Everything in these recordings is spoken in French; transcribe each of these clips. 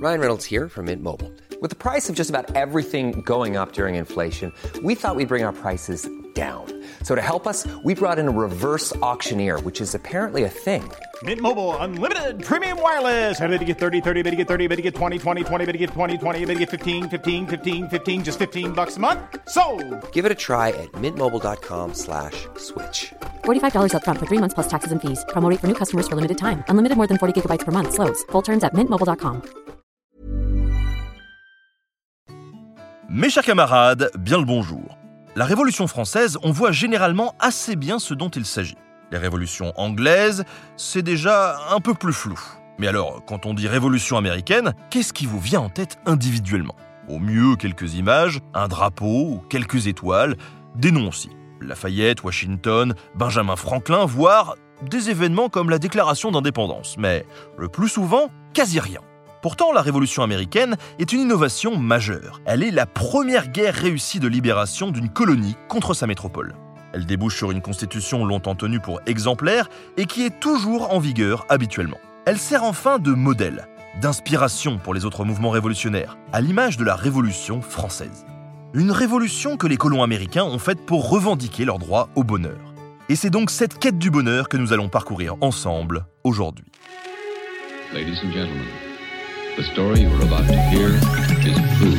Ryan Reynolds here from Mint Mobile. With the price of just about everything going up during inflation, we thought we'd bring our prices down. So to help us, we brought in a reverse auctioneer, which is apparently a thing. Mint Mobile Unlimited Premium Wireless. How to get 30, 30, bit to get 30, bit to get 20, 20, 20, bit to get 20, 20, bit to get 15, 15, 15, 15, just $15 a month? Sold! Give it a try at mintmobile.com/switch. $45 up front for 3 months plus taxes and fees. Promo rate for new customers for limited time. Unlimited more than 40 gigabytes per month. Slows full terms at mintmobile.com. Mes chers camarades, bien le bonjour. La Révolution française, on voit généralement assez bien ce dont il s'agit. Les révolutions anglaises, c'est déjà un peu plus flou. Mais alors, quand on dit révolution américaine, qu'est-ce qui vous vient en tête individuellement ? Au mieux, quelques images, un drapeau ou quelques étoiles, des noms aussi. Lafayette, Washington, Benjamin Franklin, voire des événements comme la déclaration d'indépendance. Mais le plus souvent, quasi rien. Pourtant, la Révolution américaine est une innovation majeure. Elle est la première guerre réussie de libération d'une colonie contre sa métropole. Elle débouche sur une constitution longtemps tenue pour exemplaire et qui est toujours en vigueur habituellement. Elle sert enfin de modèle, d'inspiration pour les autres mouvements révolutionnaires, à l'image de la Révolution française. Une révolution que les colons américains ont faite pour revendiquer leur droit au bonheur. Et c'est donc cette quête du bonheur que nous allons parcourir ensemble aujourd'hui. Ladies and gentlemen, the story you're about to hear is true.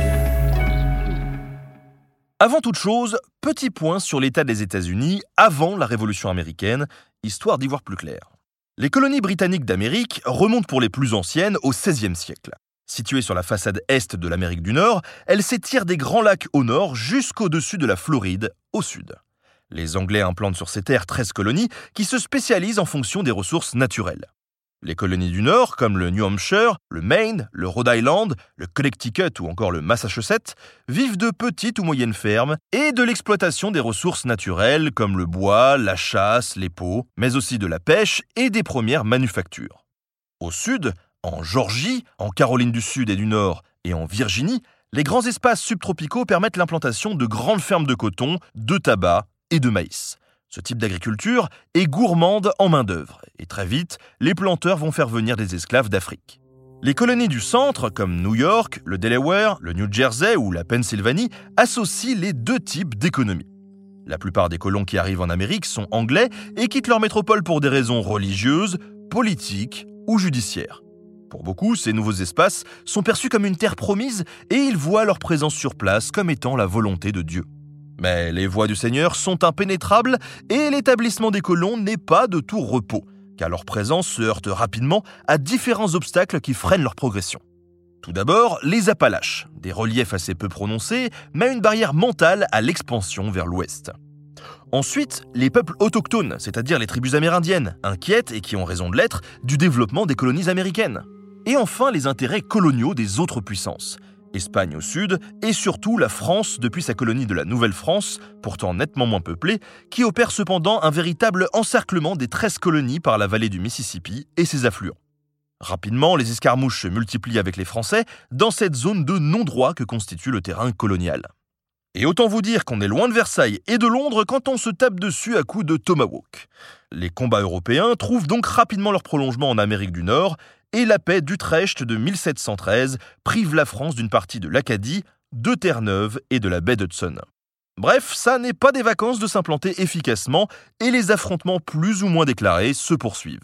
Avant toute chose, petit point sur l'état des États-Unis avant la Révolution américaine, histoire d'y voir plus clair. Les colonies britanniques d'Amérique remontent pour les plus anciennes au XVIe siècle. Situées sur la façade est de l'Amérique du Nord, elles s'étirent des Grands Lacs au nord jusqu'au-dessus de la Floride au sud. Les Anglais implantent sur ces terres 13 colonies qui se spécialisent en fonction des ressources naturelles. Les colonies du Nord, comme le New Hampshire, le Maine, le Rhode Island, le Connecticut ou encore le Massachusetts, vivent de petites ou moyennes fermes et de l'exploitation des ressources naturelles comme le bois, la chasse, les peaux, mais aussi de la pêche et des premières manufactures. Au sud, en Géorgie, en Caroline du Sud et du Nord et en Virginie, les grands espaces subtropicaux permettent l'implantation de grandes fermes de coton, de tabac et de maïs. Ce type d'agriculture est gourmande en main-d'œuvre et très vite, les planteurs vont faire venir des esclaves d'Afrique. Les colonies du centre, comme New York, le Delaware, le New Jersey ou la Pennsylvanie, associent les deux types d'économies. La plupart des colons qui arrivent en Amérique sont anglais et quittent leur métropole pour des raisons religieuses, politiques ou judiciaires. Pour beaucoup, ces nouveaux espaces sont perçus comme une terre promise et ils voient leur présence sur place comme étant la volonté de Dieu. Mais les voies du Seigneur sont impénétrables et l'établissement des colons n'est pas de tout repos, car leur présence se heurte rapidement à différents obstacles qui freinent leur progression. Tout d'abord, les Appalaches, des reliefs assez peu prononcés, mais une barrière mentale à l'expansion vers l'ouest. Ensuite, les peuples autochtones, c'est-à-dire les tribus amérindiennes, inquiètes et qui ont raison de l'être du développement des colonies américaines. Et enfin, les intérêts coloniaux des autres puissances. Espagne au sud, et surtout la France depuis sa colonie de la Nouvelle-France, pourtant nettement moins peuplée, qui opère cependant un véritable encerclement des 13 colonies par la vallée du Mississippi et ses affluents. Rapidement, les escarmouches se multiplient avec les Français dans cette zone de non-droit que constitue le terrain colonial. Et autant vous dire qu'on est loin de Versailles et de Londres quand on se tape dessus à coups de tomahawk. Les combats européens trouvent donc rapidement leur prolongement en Amérique du Nord, et la paix d'Utrecht de 1713 prive la France d'une partie de l'Acadie, de Terre-Neuve et de la baie d'Hudson. Bref, ça n'est pas des vacances de s'implanter efficacement et les affrontements plus ou moins déclarés se poursuivent.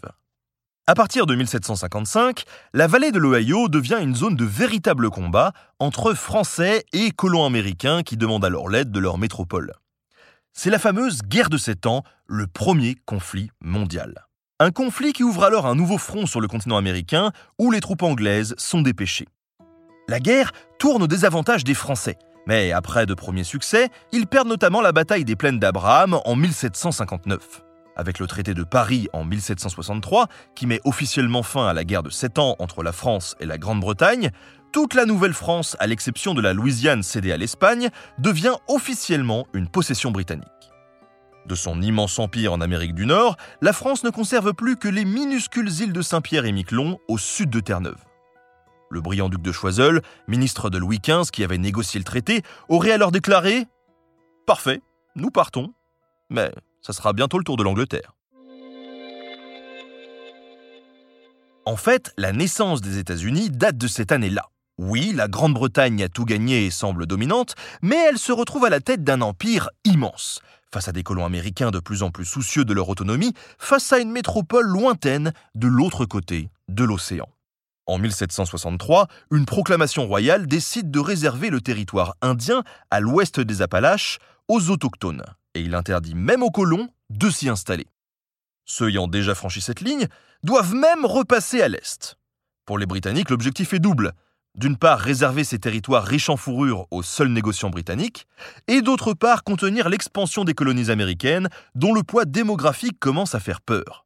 À partir de 1755, la vallée de l'Ohio devient une zone de véritable combat entre Français et colons américains qui demandent alors l'aide de leur métropole. C'est la fameuse guerre de 7 ans, le premier conflit mondial. Un conflit qui ouvre alors un nouveau front sur le continent américain où les troupes anglaises sont dépêchées. La guerre tourne au désavantage des Français, mais après de premiers succès, ils perdent notamment la bataille des plaines d'Abraham en 1759. Avec le traité de Paris en 1763, qui met officiellement fin à la guerre de 7 ans entre la France et la Grande-Bretagne, toute la Nouvelle-France, à l'exception de la Louisiane cédée à l'Espagne, devient officiellement une possession britannique. De son immense empire en Amérique du Nord, la France ne conserve plus que les minuscules îles de Saint-Pierre et Miquelon au sud de Terre-Neuve. Le brillant duc de Choiseul, ministre de Louis XV qui avait négocié le traité, aurait alors déclaré « Parfait, nous partons, mais ça sera bientôt le tour de l'Angleterre ». En fait, la naissance des États-Unis date de cette année-là. Oui, la Grande-Bretagne a tout gagné et semble dominante, mais elle se retrouve à la tête d'un empire immense, face à des colons américains de plus en plus soucieux de leur autonomie, face à une métropole lointaine de l'autre côté de l'océan. En 1763, une proclamation royale décide de réserver le territoire indien à l'ouest des Appalaches aux autochtones, et il interdit même aux colons de s'y installer. Ceux ayant déjà franchi cette ligne doivent même repasser à l'est. Pour les Britanniques, l'objectif est double. D'une part, réserver ces territoires riches en fourrure aux seuls négociants britanniques, et d'autre part, contenir l'expansion des colonies américaines, dont le poids démographique commence à faire peur.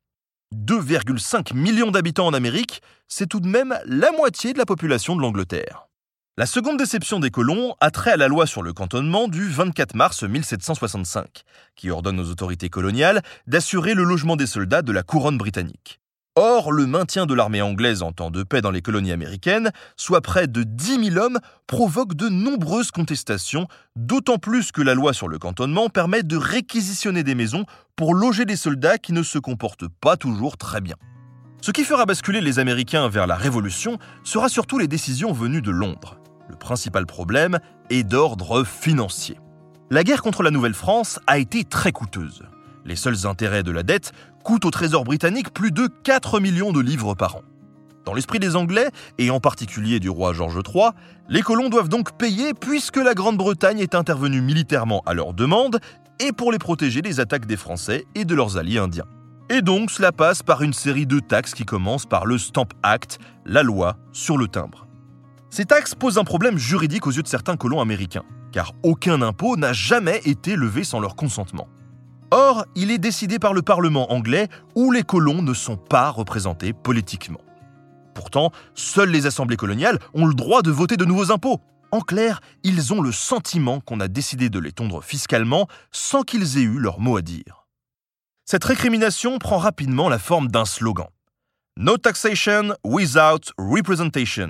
2,5 millions d'habitants en Amérique, c'est tout de même la moitié de la population de l'Angleterre. La seconde déception des colons a trait à la loi sur le cantonnement du 24 mars 1765, qui ordonne aux autorités coloniales d'assurer le logement des soldats de la couronne britannique. Or, le maintien de l'armée anglaise en temps de paix dans les colonies américaines, soit près de 10 000 hommes, provoque de nombreuses contestations, d'autant plus que la loi sur le cantonnement permet de réquisitionner des maisons pour loger des soldats qui ne se comportent pas toujours très bien. Ce qui fera basculer les Américains vers la Révolution sera surtout les décisions venues de Londres. Le principal problème est d'ordre financier. La guerre contre la Nouvelle-France a été très coûteuse. Les seuls intérêts de la dette coûtent au Trésor britannique plus de 4 millions de livres par an. Dans l'esprit des Anglais, et en particulier du roi George III, les colons doivent donc payer puisque la Grande-Bretagne est intervenue militairement à leur demande et pour les protéger des attaques des Français et de leurs alliés indiens. Et donc cela passe par une série de taxes qui commencent par le Stamp Act, la loi sur le timbre. Ces taxes posent un problème juridique aux yeux de certains colons américains, car aucun impôt n'a jamais été levé sans leur consentement. Or, il est décidé par le Parlement anglais où les colons ne sont pas représentés politiquement. Pourtant, seules les assemblées coloniales ont le droit de voter de nouveaux impôts. En clair, ils ont le sentiment qu'on a décidé de les tondre fiscalement sans qu'ils aient eu leur mot à dire. Cette récrimination prend rapidement la forme d'un slogan. « No taxation without representation ».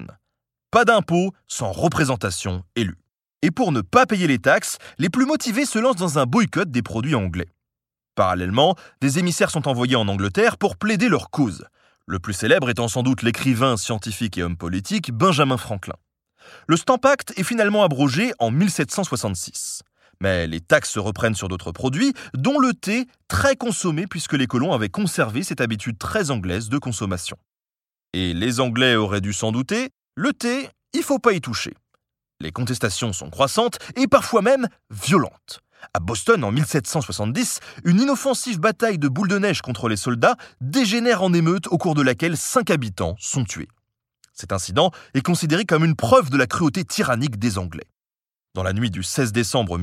Pas d'impôts sans représentation élue. Et pour ne pas payer les taxes, les plus motivés se lancent dans un boycott des produits anglais. Parallèlement, des émissaires sont envoyés en Angleterre pour plaider leur cause. Le plus célèbre étant sans doute l'écrivain, scientifique et homme politique Benjamin Franklin. Le Stamp Act est finalement abrogé en 1766. Mais les taxes se reprennent sur d'autres produits, dont le thé, très consommé puisque les colons avaient conservé cette habitude très anglaise de consommation. Et les Anglais auraient dû s'en douter, le thé, il faut pas y toucher. Les contestations sont croissantes et parfois même violentes. À Boston, en 1770, une inoffensive bataille de boules de neige contre les soldats dégénère en émeute au cours de laquelle 5 habitants sont tués. Cet incident est considéré comme une preuve de la cruauté tyrannique des Anglais. Dans la nuit du 16 décembre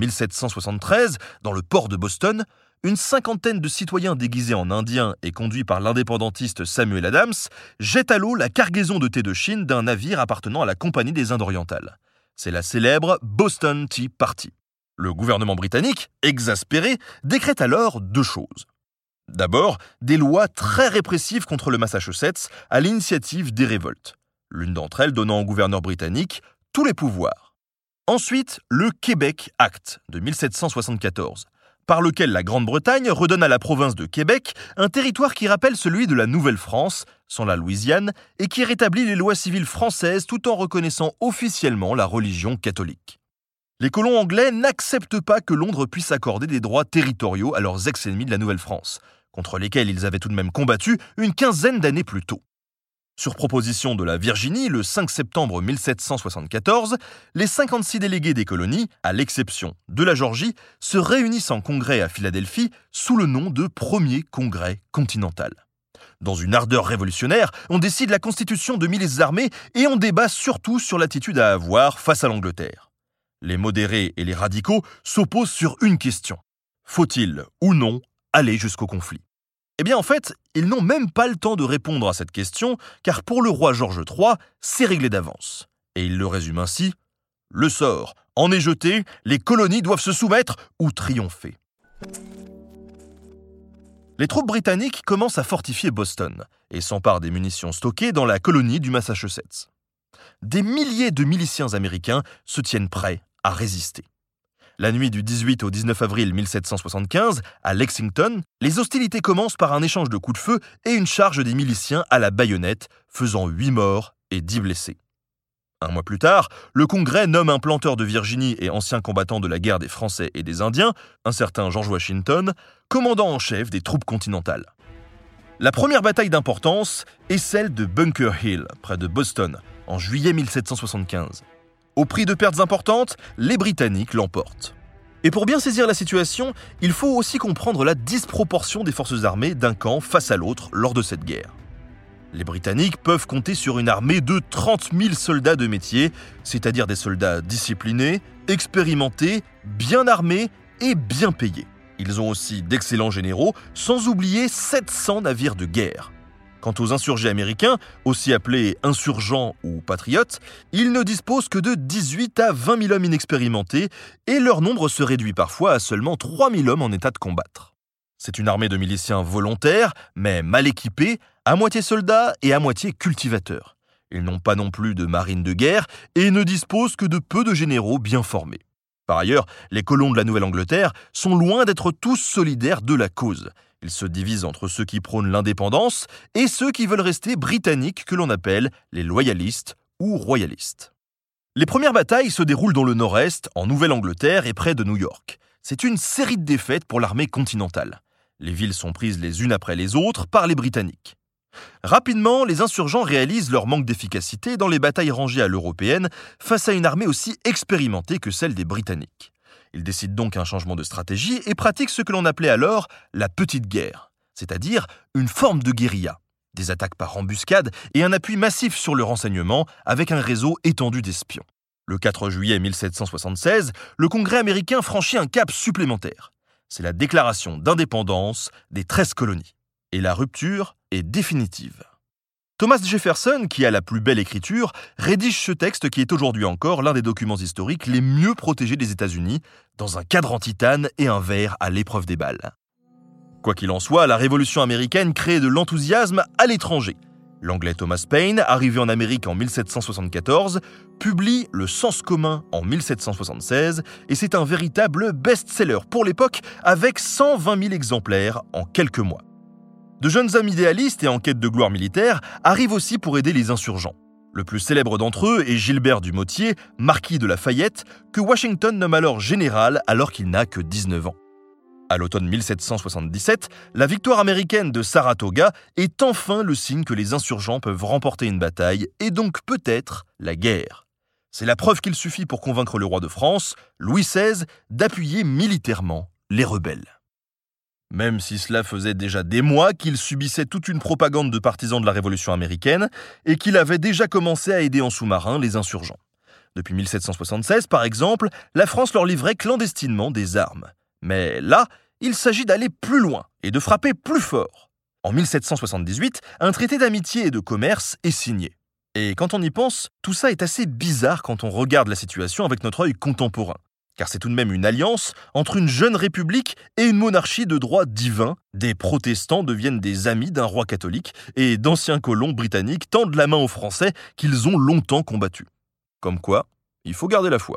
1773, dans le port de Boston, une cinquantaine de citoyens déguisés en indiens et conduits par l'indépendantiste Samuel Adams jettent à l'eau la cargaison de thé de Chine d'un navire appartenant à la Compagnie des Indes orientales. C'est la célèbre Boston Tea Party. Le gouvernement britannique, exaspéré, décrète alors 2 choses. D'abord, des lois très répressives contre le Massachusetts à l'initiative des révoltes, l'une d'entre elles donnant au gouverneur britannique tous les pouvoirs. Ensuite, le Québec Act de 1774, par lequel la Grande-Bretagne redonne à la province de Québec un territoire qui rappelle celui de la Nouvelle-France, sans la Louisiane, et qui rétablit les lois civiles françaises tout en reconnaissant officiellement la religion catholique. Les colons anglais n'acceptent pas que Londres puisse accorder des droits territoriaux à leurs ex-ennemis de la Nouvelle-France, contre lesquels ils avaient tout de même combattu une quinzaine d'années plus tôt. Sur proposition de la Virginie, le 5 septembre 1774, les 56 délégués des colonies, à l'exception de la Géorgie, se réunissent en congrès à Philadelphie sous le nom de Premier Congrès continental. Dans une ardeur révolutionnaire, on décide la constitution de milices armées et on débat surtout sur l'attitude à avoir face à l'Angleterre. Les modérés et les radicaux s'opposent sur une question. Faut-il ou non aller jusqu'au conflit ? Eh bien en fait, ils n'ont même pas le temps de répondre à cette question, car pour le roi George III, c'est réglé d'avance. Et il le résume ainsi : le sort en est jeté, les colonies doivent se soumettre ou triompher. Les troupes britanniques commencent à fortifier Boston et s'emparent des munitions stockées dans la colonie du Massachusetts. Des milliers de miliciens américains se tiennent prêts à résister. La nuit du 18 au 19 avril 1775, à Lexington, les hostilités commencent par un échange de coups de feu et une charge des miliciens à la baïonnette, faisant 8 morts et 10 blessés. Un mois plus tard, le Congrès nomme un planteur de Virginie et ancien combattant de la guerre des Français et des Indiens, un certain George Washington, commandant en chef des troupes continentales. La première bataille d'importance est celle de Bunker Hill, près de Boston, en juillet 1775. Au prix de pertes importantes, les Britanniques l'emportent. Et pour bien saisir la situation, il faut aussi comprendre la disproportion des forces armées d'un camp face à l'autre lors de cette guerre. Les Britanniques peuvent compter sur une armée de 30 000 soldats de métier, c'est-à-dire des soldats disciplinés, expérimentés, bien armés et bien payés. Ils ont aussi d'excellents généraux, sans oublier 700 navires de guerre. Quant aux insurgés américains, aussi appelés insurgents ou patriotes, ils ne disposent que de 18 à 20 000 hommes inexpérimentés et leur nombre se réduit parfois à seulement 3 000 hommes en état de combattre. C'est une armée de miliciens volontaires, mais mal équipés, à moitié soldats et à moitié cultivateurs. Ils n'ont pas non plus de marine de guerre et ne disposent que de peu de généraux bien formés. Par ailleurs, les colons de la Nouvelle-Angleterre sont loin d'être tous solidaires de la cause. Ils se divisent entre ceux qui prônent l'indépendance et ceux qui veulent rester britanniques que l'on appelle les loyalistes ou royalistes. Les premières batailles se déroulent dans le nord-est, en Nouvelle-Angleterre et près de New York. C'est une série de défaites pour l'armée continentale. Les villes sont prises les unes après les autres par les Britanniques. Rapidement, les insurgents réalisent leur manque d'efficacité dans les batailles rangées à l'européenne face à une armée aussi expérimentée que celle des Britanniques. Ils décident donc un changement de stratégie et pratiquent ce que l'on appelait alors la petite guerre, c'est-à-dire une forme de guérilla, des attaques par embuscade et un appui massif sur le renseignement avec un réseau étendu d'espions. Le 4 juillet 1776, le Congrès américain franchit un cap supplémentaire. C'est la déclaration d'indépendance des 13 colonies. Et la rupture est définitive. Thomas Jefferson, qui a la plus belle écriture, rédige ce texte qui est aujourd'hui encore l'un des documents historiques les mieux protégés des États-Unis, dans un cadre en titane et un verre à l'épreuve des balles. Quoi qu'il en soit, la Révolution américaine crée de l'enthousiasme à l'étranger. L'Anglais Thomas Paine, arrivé en Amérique en 1774, publie Le Sens commun en 1776 et c'est un véritable best-seller pour l'époque avec 120 000 exemplaires en quelques mois. De jeunes hommes idéalistes et en quête de gloire militaire arrivent aussi pour aider les insurgents. Le plus célèbre d'entre eux est Gilbert du Motier, marquis de Lafayette, que Washington nomme alors général alors qu'il n'a que 19 ans. À l'automne 1777, la victoire américaine de Saratoga est enfin le signe que les insurgents peuvent remporter une bataille et donc peut-être la guerre. C'est la preuve qu'il suffit pour convaincre le roi de France, Louis XVI, d'appuyer militairement les rebelles. Même si cela faisait déjà des mois qu'il subissait toute une propagande de partisans de la Révolution américaine et qu'il avait déjà commencé à aider en sous-marin les insurgents. Depuis 1776, par exemple, la France leur livrait clandestinement des armes. Mais là, il s'agit d'aller plus loin et de frapper plus fort. En 1778, un traité d'amitié et de commerce est signé. Et quand on y pense, tout ça est assez bizarre quand on regarde la situation avec notre œil contemporain. Car c'est tout de même une alliance entre une jeune république et une monarchie de droit divin. Des protestants deviennent des amis d'un roi catholique et d'anciens colons britanniques tendent la main aux Français qu'ils ont longtemps combattus. Comme quoi, il faut garder la foi.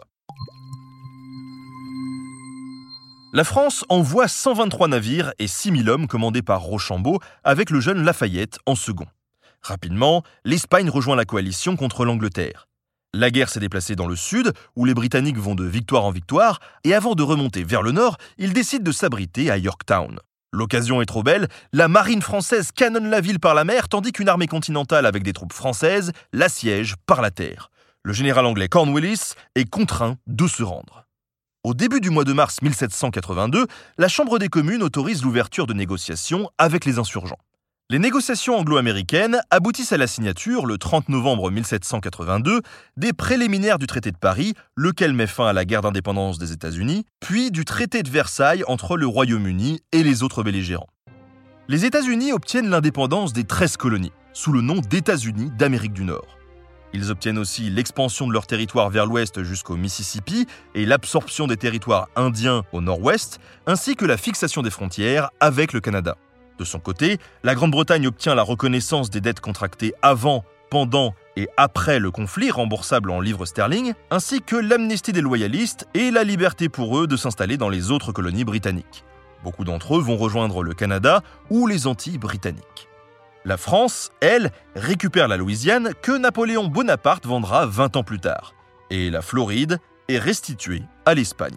La France envoie 123 navires et 6 000 hommes commandés par Rochambeau avec le jeune Lafayette en second. Rapidement, l'Espagne rejoint la coalition contre l'Angleterre. La guerre s'est déplacée dans le sud, où les Britanniques vont de victoire en victoire, et avant de remonter vers le nord, ils décident de s'abriter à Yorktown. L'occasion est trop belle, la marine française canonne la ville par la mer, tandis qu'une armée continentale avec des troupes françaises l'assiège par la terre. Le général anglais Cornwallis est contraint de se rendre. Au début du mois de mars 1782, la Chambre des communes autorise l'ouverture de négociations avec les insurgents. Les négociations anglo-américaines aboutissent à la signature, le 30 novembre 1782, des préliminaires du traité de Paris, lequel met fin à la guerre d'indépendance des États-Unis, puis du traité de Versailles entre le Royaume-Uni et les autres belligérants. Les États-Unis obtiennent l'indépendance des 13 colonies, sous le nom d'États-Unis d'Amérique du Nord. Ils obtiennent aussi l'expansion de leur territoire vers l'ouest jusqu'au Mississippi et l'absorption des territoires indiens au nord-ouest, ainsi que la fixation des frontières avec le Canada. De son côté, la Grande-Bretagne obtient la reconnaissance des dettes contractées avant, pendant et après le conflit remboursable en livres sterling, ainsi que l'amnistie des loyalistes et la liberté pour eux de s'installer dans les autres colonies britanniques. Beaucoup d'entre eux vont rejoindre le Canada ou les Antilles britanniques. La France, elle, récupère la Louisiane que Napoléon Bonaparte vendra 20 ans plus tard, et la Floride est restituée à l'Espagne.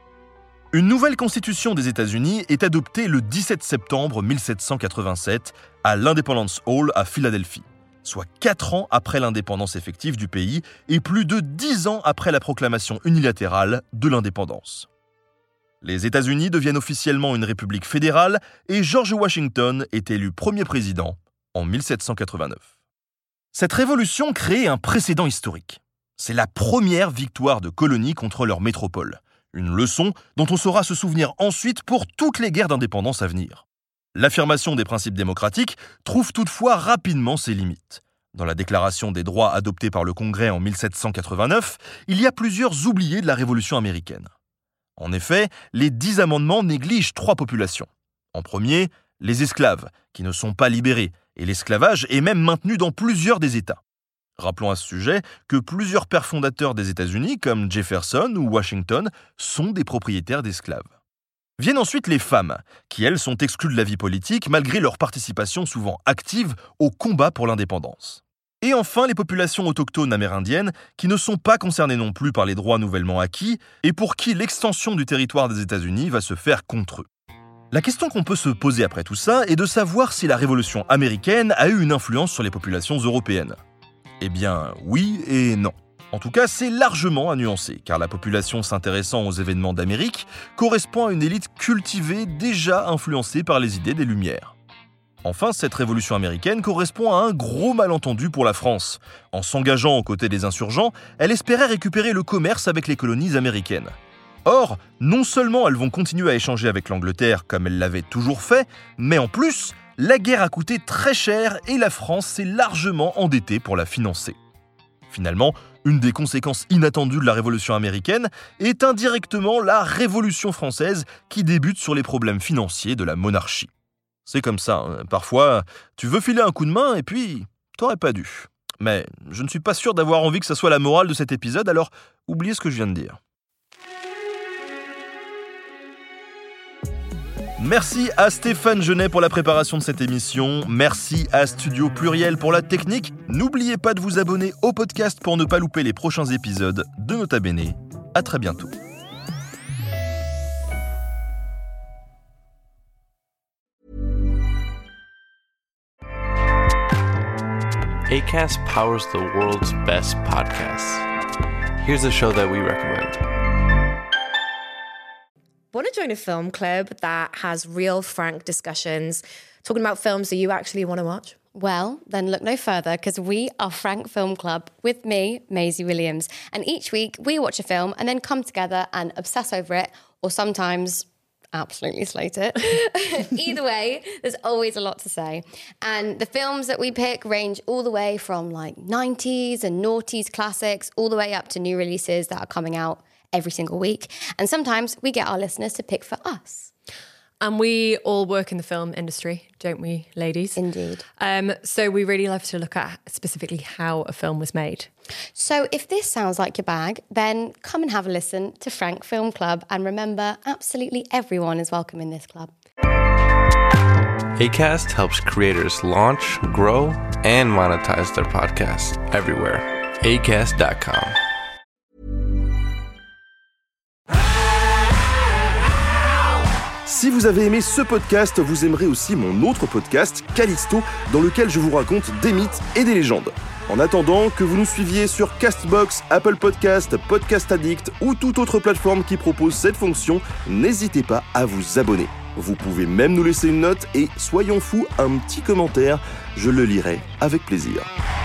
Une nouvelle constitution des États-Unis est adoptée le 17 septembre 1787 à l'Independence Hall à Philadelphie, soit 4 ans après l'indépendance effective du pays et plus de 10 ans après la proclamation unilatérale de l'indépendance. Les États-Unis deviennent officiellement une république fédérale et George Washington est élu premier président en 1789. Cette révolution crée un précédent historique. C'est la première victoire de colonies contre leur métropole. Une leçon dont on saura se souvenir ensuite pour toutes les guerres d'indépendance à venir. L'affirmation des principes démocratiques trouve toutefois rapidement ses limites. Dans la Déclaration des droits adoptée par le Congrès en 1789, il y a plusieurs oubliés de la Révolution américaine. En effet, les 10 amendements négligent 3 populations. En premier, les esclaves, qui ne sont pas libérés, et l'esclavage est même maintenu dans plusieurs des États. Rappelons à ce sujet que plusieurs pères fondateurs des États-Unis, comme Jefferson ou Washington, sont des propriétaires d'esclaves. Viennent ensuite les femmes, qui elles sont exclues de la vie politique malgré leur participation souvent active au combat pour l'indépendance. Et enfin les populations autochtones amérindiennes, qui ne sont pas concernées non plus par les droits nouvellement acquis et pour qui l'extension du territoire des États-Unis va se faire contre eux. La question qu'on peut se poser après tout ça est de savoir si la Révolution américaine a eu une influence sur les populations européennes. Eh bien, oui et non. En tout cas, c'est largement à nuancer, car la population s'intéressant aux événements d'Amérique correspond à une élite cultivée déjà influencée par les idées des Lumières. Enfin, cette révolution américaine correspond à un gros malentendu pour la France. En s'engageant aux côtés des insurgents, elle espérait récupérer le commerce avec les colonies américaines. Or, non seulement elles vont continuer à échanger avec l'Angleterre comme elles l'avaient toujours fait, mais en plus, la guerre a coûté très cher et la France s'est largement endettée pour la financer. Finalement, une des conséquences inattendues de la Révolution américaine est indirectement la Révolution française qui débute sur les problèmes financiers de la monarchie. C'est comme ça, hein. Parfois, tu veux filer un coup de main et puis t'aurais pas dû. Mais je ne suis pas sûr d'avoir envie que ça soit la morale de cet épisode, alors oubliez ce que je viens de dire. Merci à Stéphane Genet pour la préparation de cette émission. Merci à Studio Pluriel pour la technique. N'oubliez pas de vous abonner au podcast pour ne pas louper les prochains épisodes de Nota Bene. À très bientôt. Acast powers the world's best podcasts. Here's a show that we recommend. Want to join a film club that has real, frank discussions, talking about films that you actually want to watch? Well, then look no further, because we are Frank Film Club with me, Maisie Williams. And each week we watch a film and then come together and obsess over it, or sometimes absolutely slate it. Either way, there's always a lot to say. And the films that we pick range all the way from like 90s and noughties classics, all the way up to new releases that are coming out every single week. And sometimes we get our listeners to pick for us. And we all work in the film industry, don't we, ladies? Indeed. So we really love to look at specifically how a film was made. So if this sounds like your bag, then come and have a listen to Frank Film Club. And remember, absolutely everyone is welcome in this club. Acast helps creators launch, grow, and monetize their podcasts everywhere. Acast.com. Si vous avez aimé ce podcast, vous aimerez aussi mon autre podcast, Callisto, dans lequel je vous raconte des mythes et des légendes. En attendant que vous nous suiviez sur Castbox, Apple Podcast, Podcast Addict ou toute autre plateforme qui propose cette fonction, n'hésitez pas à vous abonner. Vous pouvez même nous laisser une note et, soyons fous, un petit commentaire, je le lirai avec plaisir.